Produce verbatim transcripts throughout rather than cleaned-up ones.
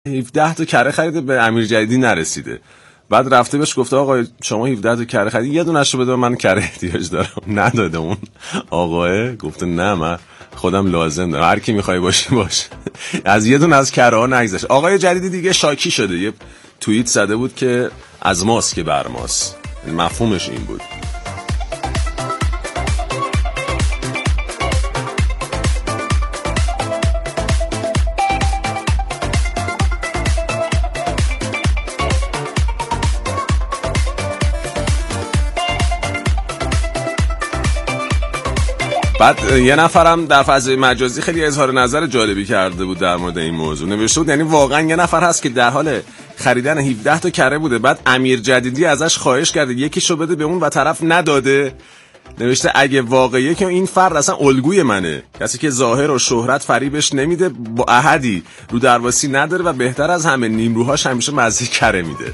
هفده تا کره خریده به امیر جدیدی نرسیده. بعد رفته بهش گفته آقا شما هفده تا کره خریدی، یه دونه‌شو بده من کره احتیاج دارم. نداده اون آقاه، گفته نه من خودم لازم دارم، هر کی میخوای باشی باش. از یه دونه از کره ها نگذشت. آقای جدیدی دیگه شاکی شده، یه توییت زده بود که از ماست که بر ماست، مفهومش این بود. بعد یه نفرم در فضای مجازی خیلی اظهار نظر جالبی کرده بود در مورد این موضوع. نوشته بود یعنی واقعا یه نفر هست که در حال خریدن هفده تا کره بوده، بعد امیر جدیدی ازش خواهش کرده یکیشو بده به اون و طرف نداده. نوشته اگه واقعیه که این فرد اصلا الگوی منه، کسی که ظاهر و شهرت فریبش نمیده، با احدی رو درواسی نداره و بهتر از همه نیمروهاش همیشه مزه کره میده.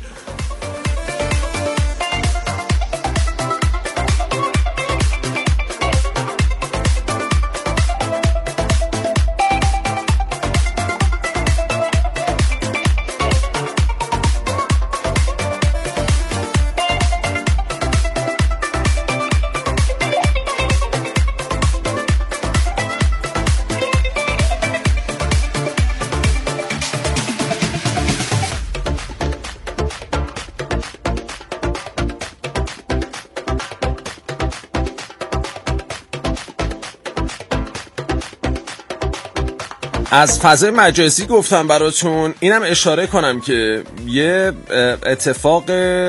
از فضای مجازی گفتم براتون، اینم اشاره کنم که یه اتفاق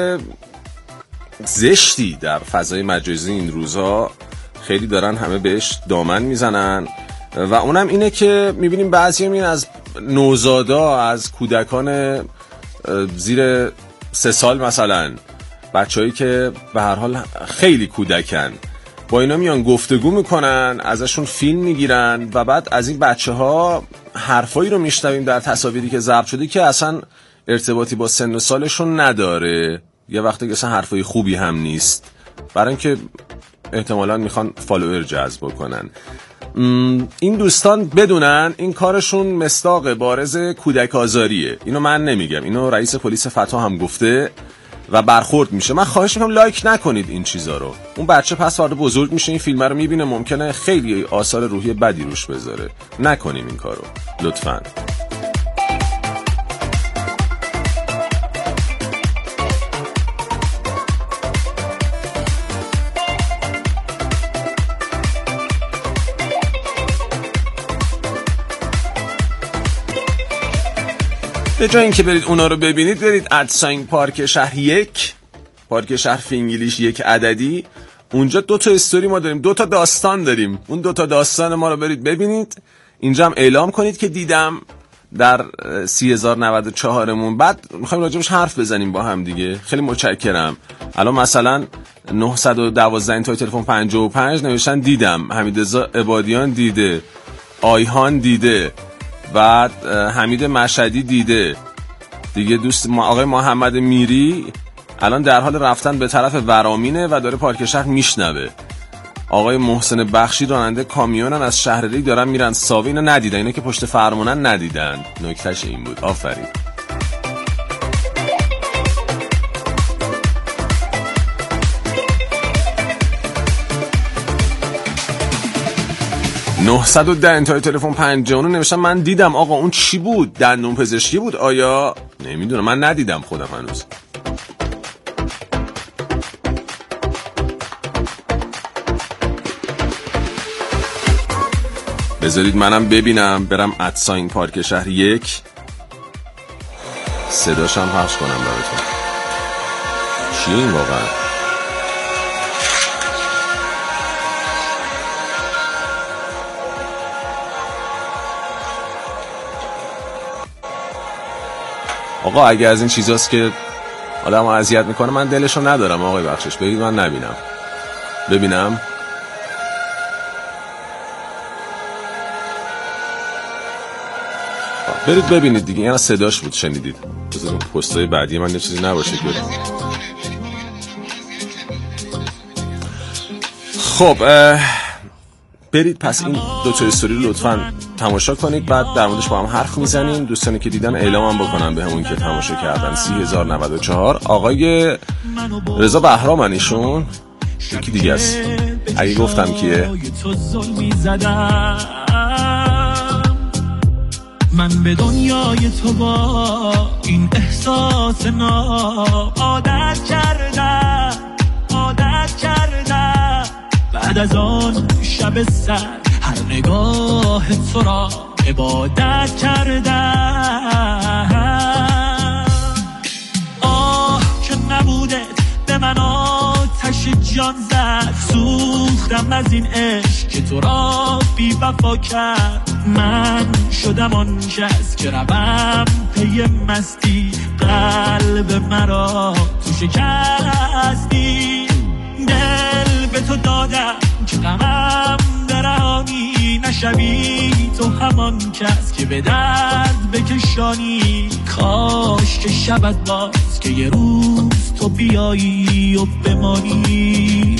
زشتی در فضای مجازی این روزها خیلی دارن همه بهش دامن میزنن و اونم اینه که میبینیم بعضی میین از نوزادا، از کودکان زیر سه سال مثلا، بچه‌هایی که به هر حال خیلی کودکن، با اینا میان گفتگو میکنن، ازشون فیلم میگیرن و بعد از این بچه ها حرفایی رو میشنویم در تصاویری که ضبط شده که اصلا ارتباطی با سن و سالشون نداره، یه وقتی که اصلا حرفای خوبی هم نیست، برای اینکه احتمالاً میخوان فالوور جذب کنن. این دوستان بدونن این کارشون مصداق بارز کودک آزاریه. اینو من نمیگم، اینو رئیس پلیس فتا هم گفته و برخورد میشه. من خواهش میکنم لایک نکنید این چیزا رو. اون بچه پس فردا بزرگ میشه، این فیلم رو میبینه، ممکنه خیلی آثار روحی بدی روش بذاره. نکنیم این کارو لطفاً. به جای اینکه برید اونا رو ببینید، برید ادساین پارک شهر یک، پارک شهر فینگلیش یک عددی، اونجا دو تا استوری ما داریم، دو تا داستان داریم، اون دو تا داستان ما رو برید ببینید. اینجا هم اعلام کنید که دیدم در سی هزار و نود و چهار مون. بعد میخوایم راجبش حرف بزنیم با هم دیگه. خیلی متشکرم. الان مثلا نهصد و دوازده این تا تلفن پنجاه و پنج نوشتن دیدم، حمیدرضا عبادیان دیده، آیهان دیده، بعد حمید مشهدی دیده دیگه. دوست ما آقای محمد میری الان در حال رفتن به طرف ورامینه و داره پارک شهر میشنوه. آقای محسن بخشی راننده کامیونن، از شهرریگ دارن میرن ساوه، اینو ندیدن، اینا که پشت فرمونن ندیدن. نکتهش این بود. آفرین. نهصد و ده انتهای تلفن پنجاه و نه نوشتم من دیدم آقا. اون چی بود؟ دندون پزشکی بود آیا؟ نمیدونم، من ندیدم خودم هنوز. بذارید منم ببینم، برم ادساین پارک شهر یک صداشم پخش کنم براتون. چیه این واقعا؟ آقا اگه از این چیزاست که آدم رو اذیت میکنه، من دلشو ندارم آقای بخشش، بگید من نبینم. ببینم برید ببینید دیگه. یعنی صداش بود شنیدید. بذاریم پستای بعدی من یه چیزی نباشه که خب برید پس این دو تا استوری رو لطفاً تماشا کنید، بعد در موردش با هم حرف میزنیم. دوستانی که دیدن اعلام هم بکنن به همون که تماشا کردن. سی هزار و نود و چهار آقای رضا بهرامن، ایشون یکی دیگه است اگه گفتم کیه. من به دنیای تو با این احساس ناب عادت کردم عادت کردم. بعد از آن شب سر هر نگاه تو را عبادت کردم. آه که نبوده به من آتش جان زد، سوختم از این عشق که تو را بی وفا کرد. من شدم آن کس که روم پی مستی، قلب مرا تو شکستی. دل به تو دادم که غمم درانی، نشوی تو همان کس که به درد بکشانی. کاش که شبت باز که یه روز تو بیایی و بمانی.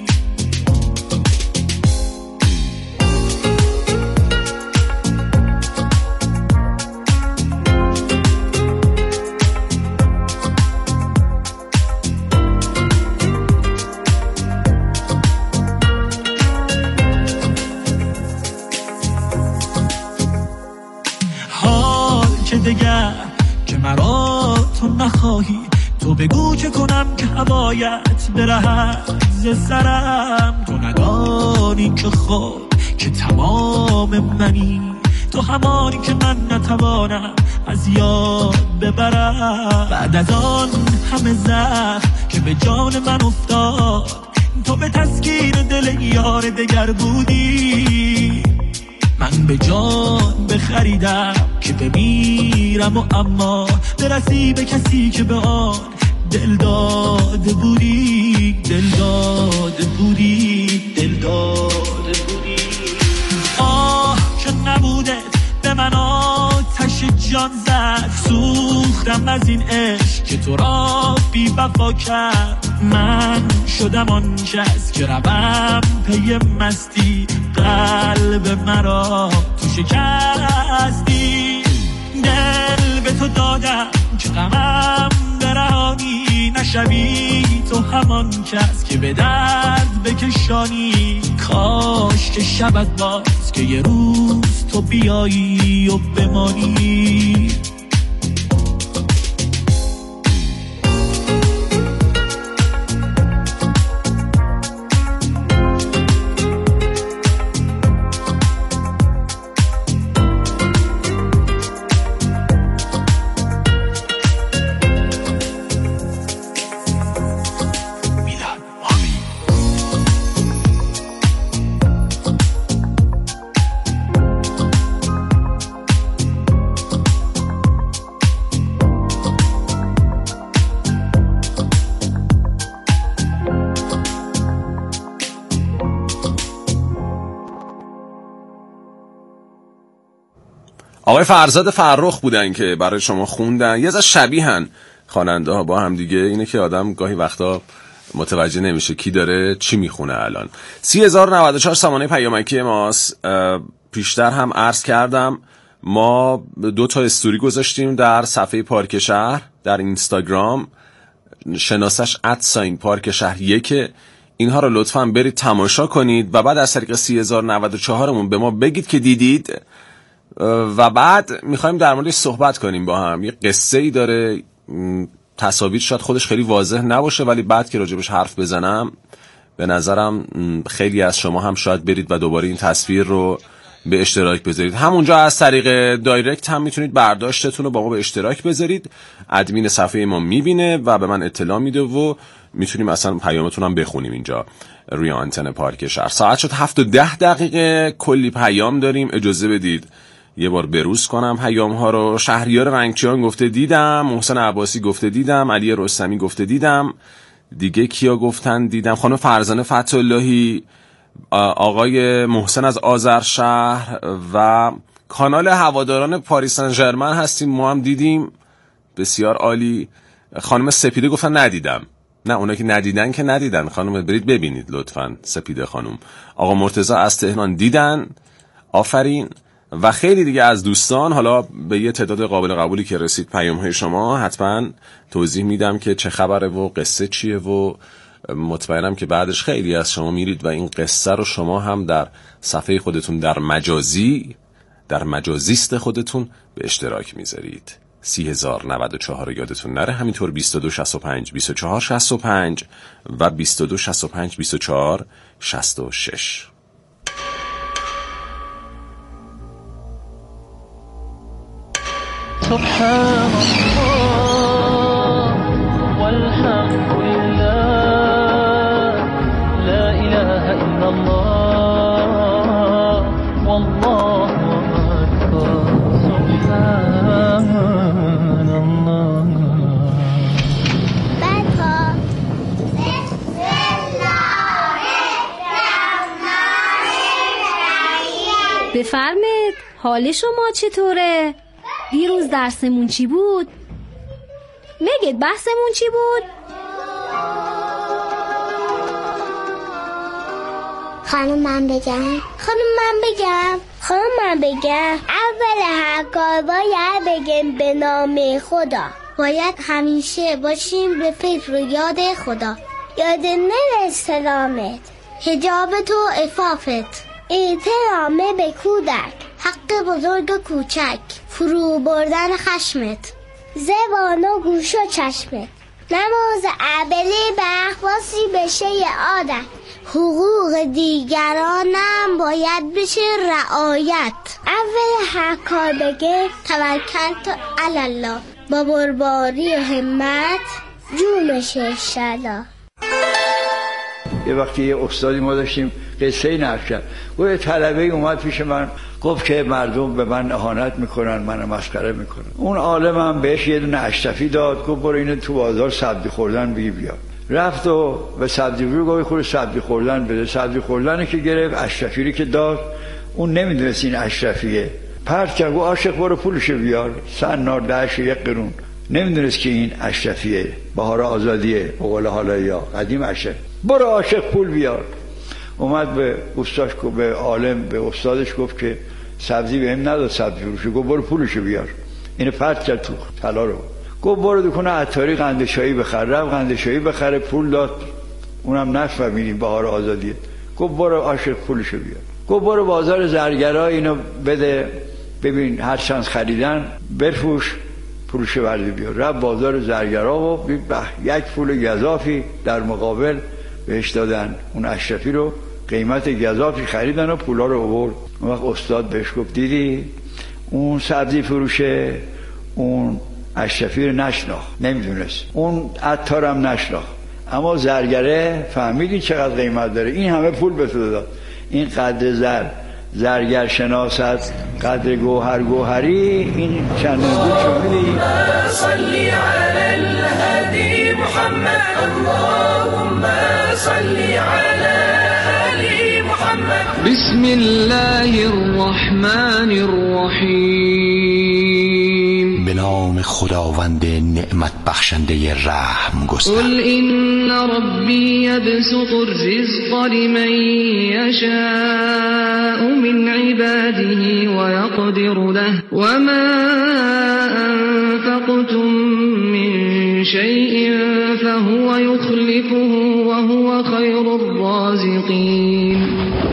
دگر که مرا تو نخواهی، تو بگو که کنم که هوایت برهد ز سرم. تو ندانی که خود که تمام منی، تو همانی که من نتوانم از یاد ببرم. بعد از آن همه زخم که به جان من افتاد، تو به تسکین دل یار دگر بودی. من به جان بخریدم که بمیرم و اما برسی به کسی که به آن دل داده بودی. دل داده بودی دل داده بودی. آه که نبوده به من آتش جان زد، سوختم از این عشق که تو را بی وفا کرد. من شدم آن کس که روم پی مستی، قلب مرا تو شکستی. دل به تو دادم که غمم درانی، نشوی تو همان کس که به درد بکشانی. کاش که شبت باز که یه روز تو بیایی و بمانی. آقای فرزاد فرخ بودن که برای شما خوندن. یه ذره شبیهن خواننده ها با هم دیگه، اینه که آدم گاهی وقتا متوجه نمیشه کی داره چی میخونه. الان سی هزار و نود و چهار سامانه پیامکی ماست. پیشتر هم عرض کردم ما دو تا استوری گذاشتیم در صفحه پارک شهر در اینستاگرام، شناسش ادساین پارک شهر یک. اینها رو لطفاً برید تماشا کنید و بعد از طریق سی هزار و نود و چهار مون به ما بگید که دیدید و بعد میخوایم در موردش صحبت کنیم با هم. یه قصه ای داره، تصاویر شاید خودش خیلی واضح نباشه ولی بعد که راجبش حرف بزنم به نظرم خیلی از شما هم شاید برید و دوباره این تصویر رو به اشتراک بذارید. همونجا از طریق دایرکت هم میتونید برداشتتون رو با ما به اشتراک بذارید. ادمین صفحه ما میبینه و به من اطلاع میده و میتونیم اصلا پیامتون هم بخونیم اینجا روی آنتن پارک شهر. ساعت شد هفت و ده دقیقه، کلی پیام داریم. اجازه بدید یه بار بروز کنم پیام ها رو. شهریار رنگچیان گفته دیدم، محسن عباسی گفته دیدم، علی رستمی گفته دیدم، دیگه کیا گفتن دیدم، خانم فرزانه فتح‌اللهی، آقای محسن از آذرشهر و کانال هواداران پاریس سن ژرمن هستیم ما هم دیدیم، بسیار عالی. خانم سپیده گفتن ندیدم، نه اونا که ندیدن که ندیدن خانم، برید ببینید لطفاً. سپیده خانم، آقا مرتضی از تهران دیدن، آفرین. و خیلی دیگه از دوستان، حالا به یه تعداد قابل قبولی که رسید پیام‌های شما حتما توضیح میدم که چه خبره و قصه چیه و مطمئنم که بعدش خیلی از شما میرید و این قصه رو شما هم در صفحه خودتون در مجازی در مجازیست خودتون به اشتراک میذارید. سی هزار نود و چهار یادتون نره، همینطور بیست و دو شصت و پنج بیست و چهار شصت و پنج و بیست و دو شصت و پنج بیست و چهار شصت و شش. سبحان الله والحمد لله لا إله إلا الله والله أكبر سبحان الله. بفرمید، حال شما چطوره؟ دیروز درسمون چی بود؟ میگید بحثمون چی بود؟ خانم من بگم خانم من بگم خانم من بگم اول هر کار باید بگیم به نام خدا. باید همیشه باشیم به فکر و یاد خدا. یاد نره سلامت، حجاب تو عفافت، احترام به کودک، حق بزرگ و کوچک، فرو بردن خشمت، زبان و گوش و چشمت، نماز ابلی به اخواسی بشه عادت، حقوق دیگرانم باید بشه رعایت. اول هر کار بگه توکلت علی الله، با برباری و همت جونش انشالله. یه وقتی یه استادی ما داشتیم قصه نقل کرد، و یه طلبه اومد پیش من گفت که مردم به من اهانت میکنن، منو مسخره میکنن. اون عالم هم بهش یه دونه اشرفی داد، گفت برو اینو تو بازار سبزی خوردن بگی بیا. رفت و به سبزی فروش گفت خود سبزی خوردن بده. سبزی خوردن که گرفت، اشرفی رو که داد، اون نمیدونست این اشرفیه، پرت کرد گفت عاشق برو پولشو بیار، سنار دهش یک قرون. نمیدونست که این اشرفیه، بهار آزادیه، به قول حالیا قدیم اشرف. برو عاشق پول بیار. اومد به استادش گفت، به عالم به استادش گفت که سبزی بهم نداد سبزی فروشی، گفت برو پولشو بیار. اینو پرت کرد تو طلا رو، گفت برو دکون عطاری قندشایی بخر. رفت قندشایی بخره، پول داد، اونم نفهمیدیم بهار آزادیه. گفت برو عاشق پولشو بیار. گفت برو بازار زرگرا اینو بده ببین هر چند خریدن بفروش پولشو ورده بیار. رفت بازار زرگرا و به یک پول گزافی در مقابل بهش دادن. اون اشرفی رو قیمت گزافی خریدن و پولا رو آورد. اون وقت استاد بهش گفت دیدی اون سبزی فروشه اون اشرفی رو نشناخت، نمیدونست، اون عطارم نشناخت، اما زرگره فهمیدی چقدر قیمت داره، این همه پول به تو داد. این قدر زر زرگر شناست قدر گوهر گوهری. این چند بود شمیدی؟ صلی علی الهدی محمد، اللهم صلی علی علی محمد. بسم الله الرحمن الرحیم، به نام خداوند نعمت بخشنده رحم گستر. قل این ربی یبسط الرزق لمن یشاء من عباده و یقدر له و ما انفقتم من شیء فهو یخلفه و هو خیر الرازقین.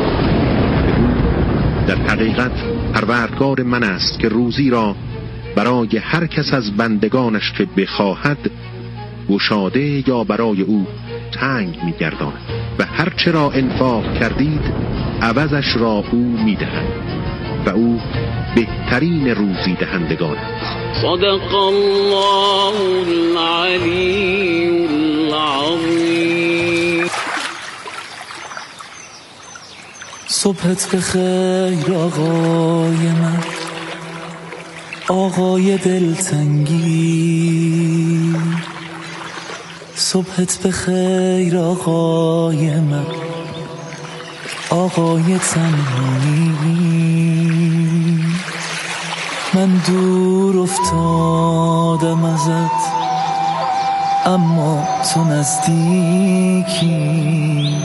در حقیقت پروردگار من است که روزی را برای هر کس از بندگانش که بخواهد گشاده یا برای او تنگ می‌گرداند و هر چه را انفاق کردید عوضش را او می‌دهد و او بهترین روزی دهندگان است. صدق الله العلی العظیم. صبحت بخیر آقای من، آقای دلتنگی. صبحت بخیر آقای من، آقای تنهایی. من دور افتادم ازت، اما تو نزدیکی.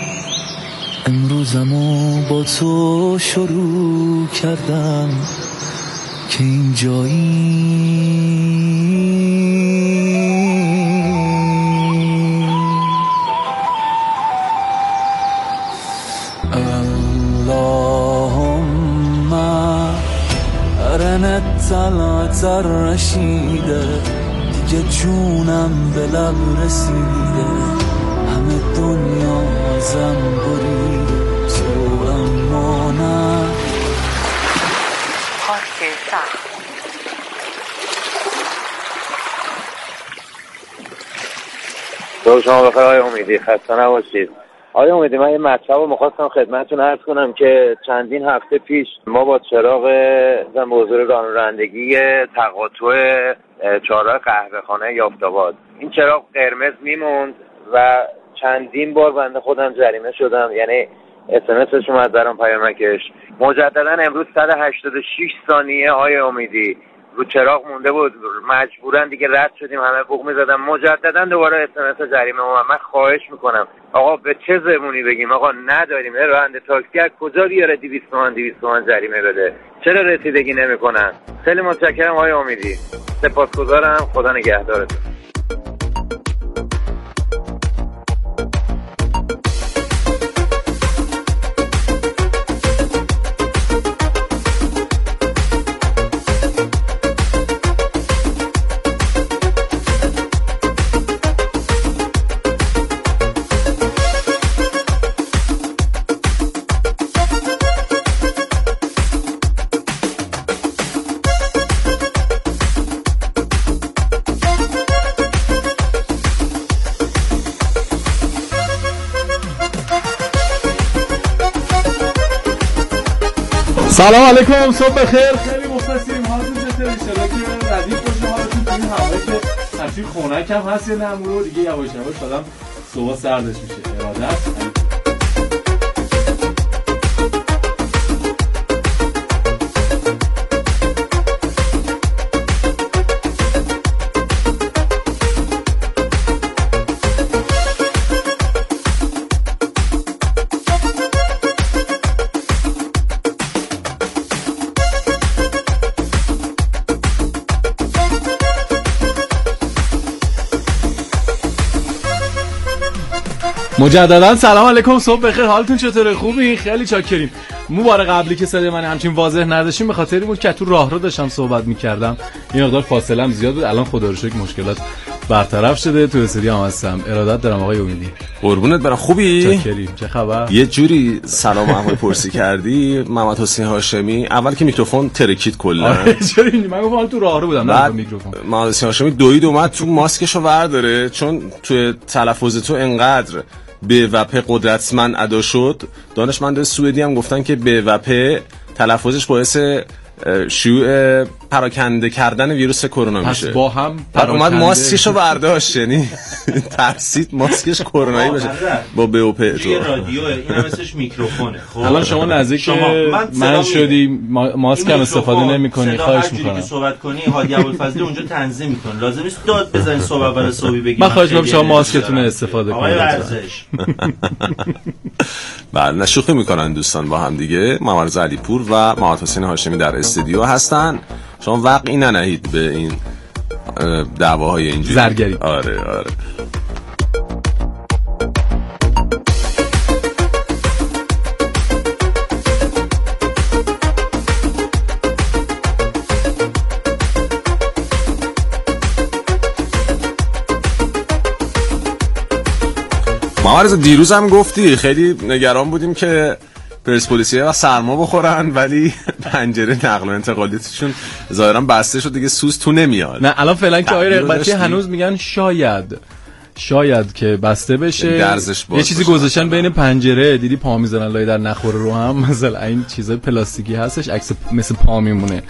امروزمو با تو شروع کردم که اینجایی. اللهم رنت طلعت الرشیده، دیگه جونم به لب رسیده، همه دنیا ازم بریده، تو اما نه. تو شما بخیر آقای امیدی، خسته نباشید. آقای امیدی، من یه مطلب رو می‌خواستم خدمتتون عرض کنم که چندین هفته پیش ما با چراغ به حضور رانندگی تقاطع چهارراه قهوه‌خانه یافت‌آباد، این چراغ قرمز میموند و چندین بار بنده خودم جریمه شدم، یعنی اس ام اسش اومد برام پیامکش. مجددا امروز صد و هشتاد و شش ثانیه آقای امیدی رو چراغ مونده بود، مجبورن دیگه رد شدیم، همه بوق می‌زدن، مجددا دوباره اس ام اس جریمه اومد. من خواهش میکنم آقا به چه زبونی بگیم آقا نداریم، راننده تاکسی از کجا بیاره دویست تومن دویست تومن جریمه بده؟ چرا رسیدگی نمیکنن؟ خیلی متشکرم آقای امیدی، سپاسگزارم، خدا نگهدارتون. سلام علیکم، صبح بخیر. خیلی مخلصیم، حالتون چطوره؟ ان شاءالله که ردیف باشه حالتون. تو این هوایی که همچین خنک هم هست یه نمورو دیگه یواش یواش آدم صبح سردش میشه. ارادت. مجددا سلام علیکم، صبح بخیر، حالتون چطوره؟ خوبین؟ خیلی چاکریم. مو بار قبلی که صدای من همچین واضح نداشتیم به خاطر این بود که تو راهرو داشتم صحبت می‌کردم، این مقدار فاصله هم زیاد بود. الان خدا رو شکر مشکلات برطرف شده، تو استودیو هم هستم. ارادت دارم آقای امیدی. قربونت برم. خوبی؟ چاکریم. چه خبر؟ یه جوری سلام احوال پرسی کردی محمد حسین هاشمی، اول که میکروفون ترکید کلا. آره چرا این من گفتم تو راهرو بودم نه میکروفون. محمد حسین هاشمی دوید اومد تو ماسکشو برداره، چون تو تلفظ تو انقدر به و پ قدرتمند ادا شد. دانشمند سوئدی هم گفتن که به و پ تلفظش باعث شیوع پراکنده کردن ویروس کرونا میشه. پس با هم اومد ماسکشو برداشت، یعنی ترسید ماسکش کرونایی بشه با به و پ. تو یه رادیو این هم اسمش میکروفونه. خب الان شما نزدیک من, من شدی ماسک هم استفاده نمی‌کنی، خواهش می‌کنم که صحبت کنی هادی ابوالفضلی اونجا تنظیم می‌کنه، لازم نیست داد بزنید صبح اول صبحی بگید. من خواهش می‌کنم شما ماسکتون رو استفاده کنید. ورزش بله، شوخی می‌کنن دوستان با هم دیگه. محمد علیپور و محمد حسین هاشمی در استودیو هستن. شما وقعی ننهید به این دعواهای اینجوری زرگری. آره آره. محمد دیروز هم گفتی خیلی نگران بودیم که پرسپولیسی‌ها و سرما بخورن، ولی پنجره نقل و انتقالیاتشون ظاهرا بسته شد دیگه، سوز تو نمیاد. نه الان فعلا که آقای رغبتی هنوز میگن شاید شاید که بسته بشه، یه چیزی گذاشتن بین پنجره، دیدی پا میزنن لای در نخوره رو هم، مثلا این چیزای پلاستیکی هستش عکس مثل پا میمونه.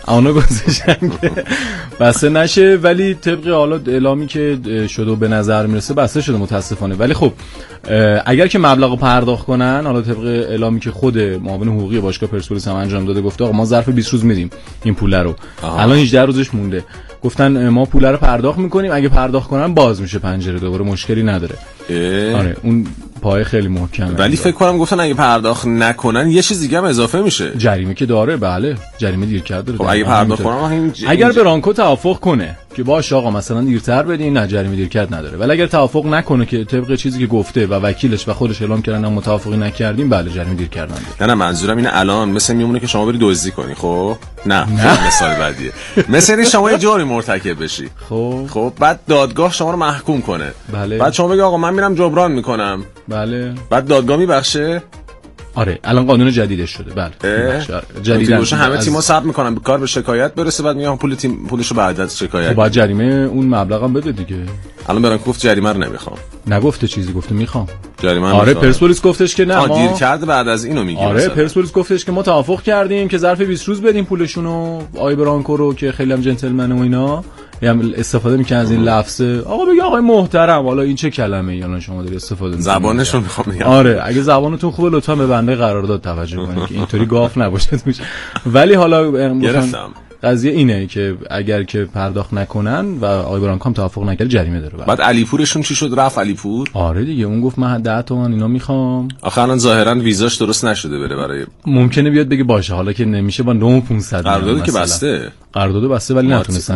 اونا گذاشتن که بسته نشه، ولی طبق حالا اعلامی که شده و به نظر میرسه بسته شده متاسفانه. ولی خب اگر که مبلغو پرداخت کنن، حالا طبق اعلامی که خود معاون حقوقی باشگاه پرسپولیس هم انجام داده، گفته آقا ما ظرف بیست روز میدیم این پول رو. آه. الان هجده روزش مونده. گفتن ما پول رو پرداخت میکنیم، اگه پرداخت کنن باز میشه پنجره دوباره، مشکلی نداره. آره اون پای خیلی محکمه. ولی فکر کنم گفتن اگه پرداخت نکنن یه چیز دیگه هم اضافه میشه. جریمه که داره، بله جریمه دیرکرد داره. خب اگه پرداخت کنن ج... اگر برانکو توافق کنه که باشه آقا مثلا دیرتر بدین، نه جریمه دیرکرد نداره. ولی اگر توافق نکنه که طبق چیزی که گفته و وکیلش و خودش اعلام کردن متوافقی نکردیم، بله جریمه دیرکرد نداره. نه نه منظورم اینه الان مثلا میمونه که شما بری دزدی کنی، خب نه, نه. مثال بعدیه مثلا شما یه جوری مرتکب بشی، خب خب بعد دادگاه شما رو محکوم کنه، بله. بعد شما بگی آقا من میرم جبران میکنم، بله. بعد دادگاه میبخشه. آره الان قانون جدیدش شده، بله جدیدن شده. همه تیم‌ها ثبت میکنن به کار به شکایت برسه، بعد میگن پول تیم پولشو بعد از شکایت. خب بعد جریمه اون مبلغم بده دیگه. الان برام گفت جریمه رو نمیخوام. نگفته چیزی، گفته میخوام جریمه. آره پرسپولیس گفتش که نه ما دیر کرده بعد از اینو میگیم. آره پرسپولیس گفتش که ما توافق کردیم که ظرف بیست روز بدیم پولشونو، آی برانکو رو که خیلی هم جنتلمنه و اینا، هم استفاده میکنه از این لفظه. آقا بگی آقای محترم، حالا این چه کلمه ای الان شما داری استفاده میکنید؟ زبانشون میخوام بگم. آره اگه زبانتون خوبه لطفا به بنده قرارداد توجه کنید که اینطوری گاف نباشید. ولی حالا گرفتم قضیه اینه که اگر که پرداخت نکنن و آقای برانکو هم توافق نکرد جریمه داره. بعد علیپورشون چی شد؟ رفت علیپور؟ آره دیگه اون گفت من ده تومن اینا میخوام. آخه الان ظاهرا ویزاش درست نشده بره برای، ممکنه بیاد بگه باشه حالا که نمیشه با نه و پانصد قرارداد که بسته، قرارداد بسته ولی نتونستن.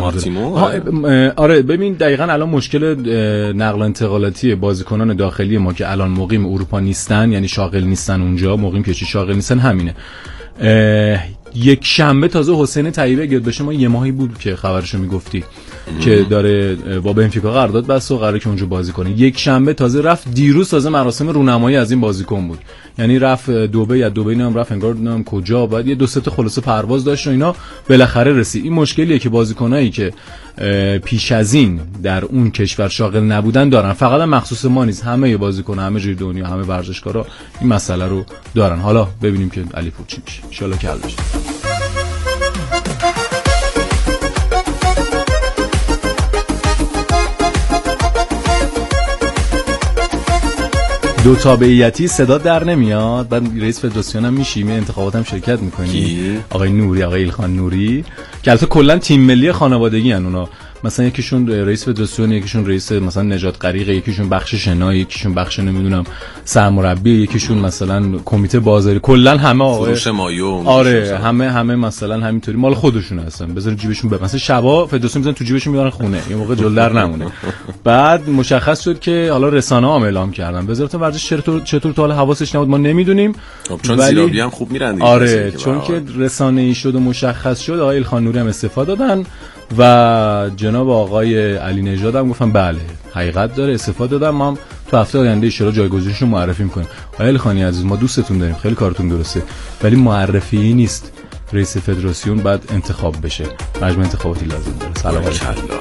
آره ببین دقیقاً الان مشکل نقل و انتقالاتی بازیکنان داخلی ما که الان مقیم اروپا نیستن، یعنی شاغل نیستن اونجا، مقیم که چی شاغل نیستن، همینه. یک شنبه تازه حسین طیبه گرد بشه، ما یه ماهی بود که خبرشو میگفتی که داره با بنفیکا قرارداد بسته و قراره که اونجا بازی کنه. یک شنبه تازه رفت، دیروز تازه مراسم رونمایی از این بازیکن بود، یعنی رفت دبی، یا دبی نام رفت انگار نام کجا، بعد یه دو سه تا خلاصه پرواز داشت و اینا، بالاخره رسید. این مشکلیه که بازیکنایی که پیش از این در اون کشور شاغل نبودن دارن، فقط مخصوص ما نیست، همه بازیکن‌ها همه جای دنیا، همه ورزشکارا این مسئله رو دارن. حالا ببینیم که علیپور چی میشه، ان شاءالله که حل بشه. دو تابعیتی صدا در نمیاد، بعد رئیس فدراسیون هم میشی، می انتخابات هم شرکت میکنی. آقای نوری، آقای ایلخان نوری که البته کلا تیم ملی خانوادگی ان اونا، مثلا یکیشون رئیس فدراسیون، یکیشون رئیس مثلا نجات غریق، یکیشون بخش شنا، یکیشون بخش نمیدونم سرمربی، یکیشون مثلا کمیته بازاری، کلا همه آقای فروش مایو. آره همه همه مثلا همینطوری مال خودشون هستن، بذارن جیبشون به مثلا شبا فدراسیون میذارن تو جیبشون میارن خونه، یه موقع جلو در نمونه. بعد مشخص شد که حالا رسانه‌ها هم اعلام کردن وزارت ورزش چطور چطور تا حالا حواسش نبود، ما نمیدونیم. چون زیرابی هم خوب میرن دیگه. آره چون که رسانه‌ای شد و مشخص شد، آقای ایلخان نوری هم استعفا دادن و جناب آقای علی نژاد هم گفتن بله حقیقت داره، استفاده دادن، ما هم تو هفته آینده ان شاءالله جایگزینشون معرفی می‌کنیم. آقای علیخانی عزیز ما دوستتون داریم، خیلی کارتون درسته، ولی معرفی نیست. رئیس فدراسیون بعد انتخاب بشه، مجمع انتخاباتی لازم داره. سلام علیکم.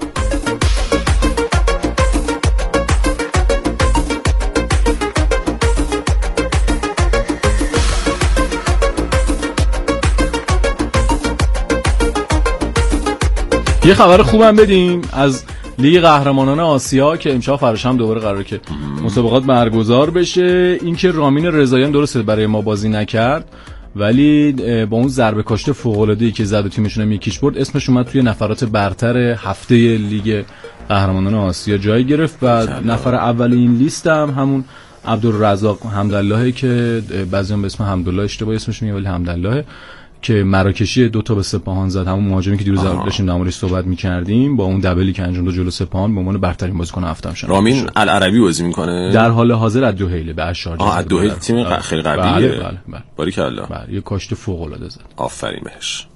یه خبر خوبم بدیم از لیگ قهرمانان آسیا که امشب فردا هم دوباره قراره که مسابقات برگزار بشه. اینکه رامین رضاییان درسته برای ما بازی نکرد، ولی با اون ضربه کاشته فوق‌العاده‌ای که زد و تیمشون هم یکیش برد، اسمش اومد توی نفرات برتر هفته لیگ قهرمانان آسیا جای گرفت و نفر اول این لیست هم همون عبدالرزاق حمداللهی که بعضیان به اسم حمدالله اشتباه اسمش میگه ولی حمدالله، که مراکشی دو تا به سپاهان زد، همون مهاجمی که دیروز داشتیم در موردش صحبت می‌کردیم، با اون دبلی که انجام داد جلو سپاهان به عنوان برترین بازیکن هفتم شد. رامین العربی بازی میکنه در حال حاضر از دوحیله به اشارجه. آه از دوحیل تیم ق... خیلی قویه. بله بله بله. باریکلا. بله یه کاشت فوق‌العاده زد. آفرین بهش.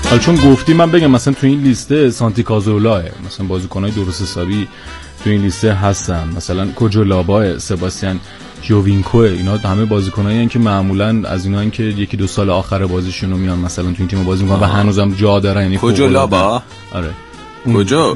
حالا چون گفتی من بگم مثلا تو این لیسته سانتی کازورلاه، مثلا بازیکنای درست حسابی تو این لیسته هستن، مثلا کوجولابا، سباستیان جووینکو، اینا همه بازیکنایی هستن که معمولا از اینا این که یکی دو سال آخر بازیشون رو میان مثلا تو این تیم بازی میکنن و هنوزم جا دارن. یعنی کوجولابا آره کجا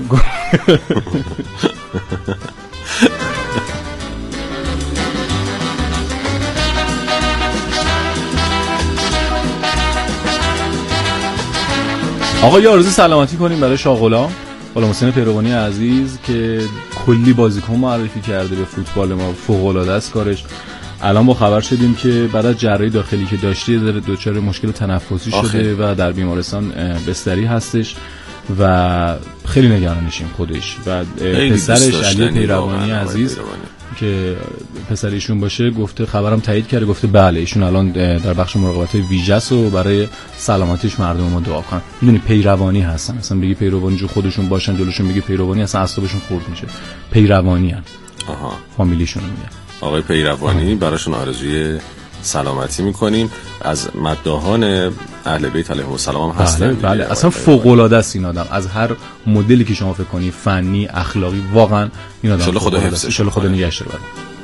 آقا یه آرزوی سلامتی کنیم برای شاغلا غلامحسین پیروانی عزیز که کلی بازیکن معرفی کرده به فوتبال ما، فوق العاده است کارش. الان با خبر شدیم که بعد از جراحی داخلی که داشته داره دچار مشکل تنفسی شده و در بیمارستان بستری هستش و خیلی نگرانشیم خودش و پسرش علی پیروانی عزیز که پسر ایشون باشه گفته، خبرم تایید کرده، گفته بله ایشون الان در بخش مراقبت ویژه است و برای سلامتیش مردم ما دعا کنن. میدونی پیروانی هستن، اصلا بگی پیروانی جو خودشون باشن جلوشون بگی پیروانی اصلا اعصابشون خورد میشه. پیروانی ان آها فامیلیشون میگن. آقای پیروانی براشون آرزوی سلامتی میکنیم. از مداحان اهل بیت علیهم السلام هم هستن. بله, بله. اصلا فوق العاده است این آدم، از هر مدلی که شما فکر کنی، فنی، اخلاقی، واقعا این آدم خدا حفظش، ان شاء الله خدا نگهش داره.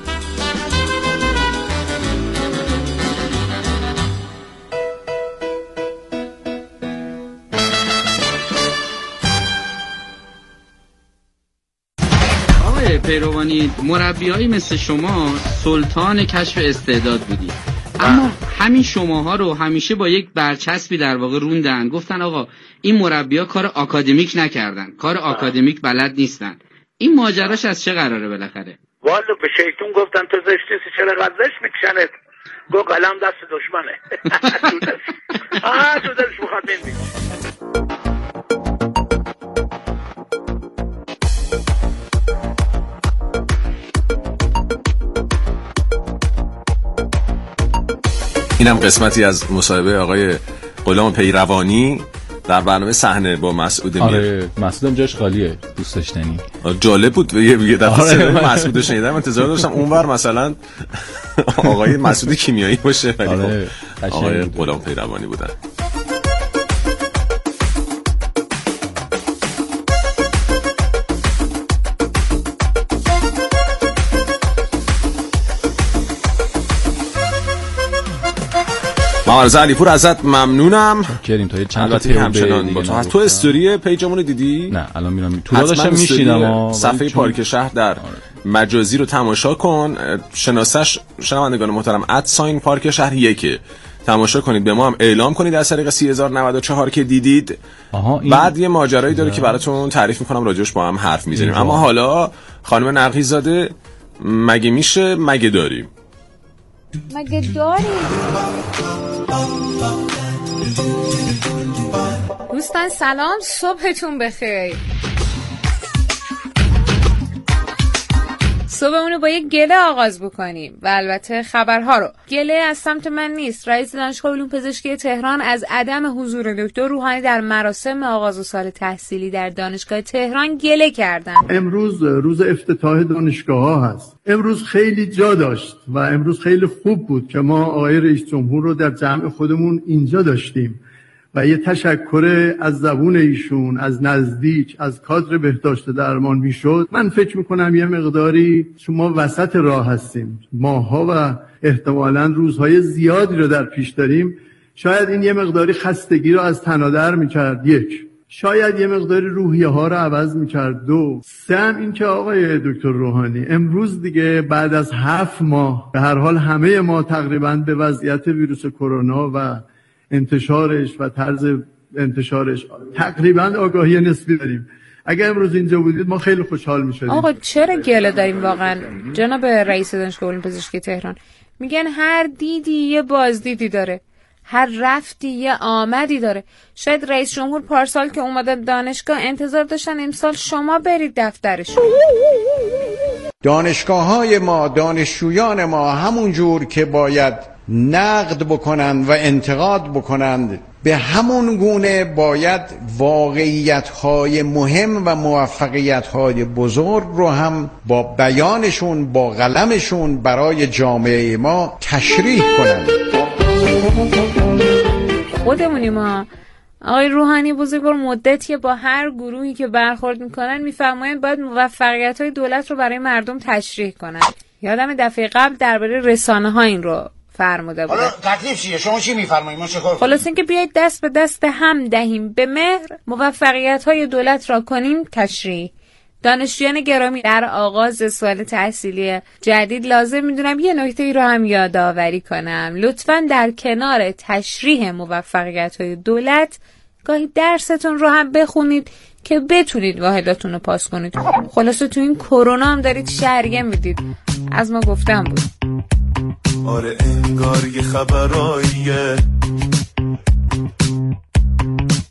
پیروانی مربیایی مثل شما سلطان کشف استعداد بودی، اما همین شماها رو همیشه با یک برچسبی در واقع روندن، گفتن آقا این مربی‌ها کار آکادمیک نکردن، کار آکادمیک بلد نیستن. این ماجراش از چه قراره بالاخره؟ والا به شیطون گفتن تو زشتی چرا قدش میکشنت، گو قلم دست دشمنه. آه تو دلش بخواد بینی. اینم قسمتی از مصاحبه آقای غلام پیروانی در برنامه صحنه با مسعود میر. آره مسعودم جاش خالیه، دوست داشتنی. جالب بود یه یه دفعه صدای مسعود شنیدم، انتظار داشتم اونور مثلا آقای مسعود کیمیایی باشه. آره آقای غلام پیروانی بودن. معارضه علیپور ازت ممنونم. کردیم تا یه چند تا همچنان با تو. تو استوری پیجمون دیدی؟ نه الان میرم تو داشتم میشینم. صفحه پارک شهر در مجازی رو تماشا کن. شناسش شنوندگان محترم ات ساین پارک شهر یکه. تماشا کنید، به ما هم اعلام کنید از طریق سی هزار و نود و چهار که دیدید. این... بعد یه ماجرایی داره که براتون تعریف میکنم، راجعش با هم حرف میزنیم. اما حالا خانم نقی‌زاده مگه میشه مگه داریم؟ مگه داریم؟ دوستان سلام، صبحتون بخیر. صبحمون رو با یک گله آغاز بکنیم و البته خبرها رو. گله از سمت من نیست. رئیس دانشگاه علوم پزشکی تهران از عدم حضور دکتر روحانی در مراسم آغاز سال تحصیلی در دانشگاه تهران گله کردن. امروز روز افتتاح دانشگاه ها هست. امروز خیلی جا داشت و امروز خیلی خوب بود که ما آقای رئیس جمهور رو در جمع خودمون اینجا داشتیم و یه تشکر از زبون ایشون از نزدیک از کادر بهداشت درمان میشد. من فکر میکنم یه مقداری شما وسط راه هستیم، ماها و احتمالاً روزهای زیادی رو در پیش داریم. شاید این یه مقداری خستگی رو از تنادر میکرد، یک، شاید یه مقداری روحیه ها رو عوض میکرد، دو، سه هم این که آقای دکتر روحانی امروز دیگه بعد از هفت ماه به هر حال همه ما تقریباً به وضعیت ویروس کرونا و انتشارش و طرز انتشارش تقریبا آگاهی نسبی داریم. اگه امروز اینجا بودید ما خیلی خوشحال می‌شدیم. آقا چرا گله داریم واقعا؟ جناب رئیس دانشگاه علوم پزشکی تهران میگن هر دیدی یه بازدیدی داره، هر رفتی یه آمدی داره. شاید رئیس جمهور پارسال که اومدن دانشگاه انتظار داشتن امسال شما برید دفترشون. دانشگاه‌های ما، دانشجویان ما همون جور که باید نقد بکنند و انتقاد بکنند، به همون گونه باید واقعیت‌های مهم و موفقیت‌های بزرگ رو هم با بیانشون، با قلمشون برای جامعه ما تشریح کنند. خودمونی ما آقای روحانی بزرگوار مدتیه با هر گروهی که برخورد میکنن میفرمایند باید موفقیت‌های دولت رو برای مردم تشریح کنن. یادم دفعه قبل درباره رسانه ها این رو فرموده بود. حالا تکلیف چیه؟ شما چی میفرمایید؟ ما چیکار کنیم؟ خلاص اینکه بیایید دست به دست هم دهیم به مهر موفقیت‌های دولت را کنیم تشریح. دانشجویان گرامی، در آغاز سال تحصیلی جدید لازم میدونم یه نکته ای رو هم یادآوری کنم. لطفاً در کنار تشریح موفقیت‌های دولت گاهی درستون رو هم بخونید که بتونید واحداتون رو پاس کنید. خلاصه تو این کرونا هم دارید شرگه میدید. از ما گفتم بود. آره انگار یه خبراییه.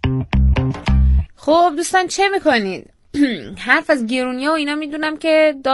خب دوستان چه میکنید؟ حرف از گرونیا و اینا میدونم که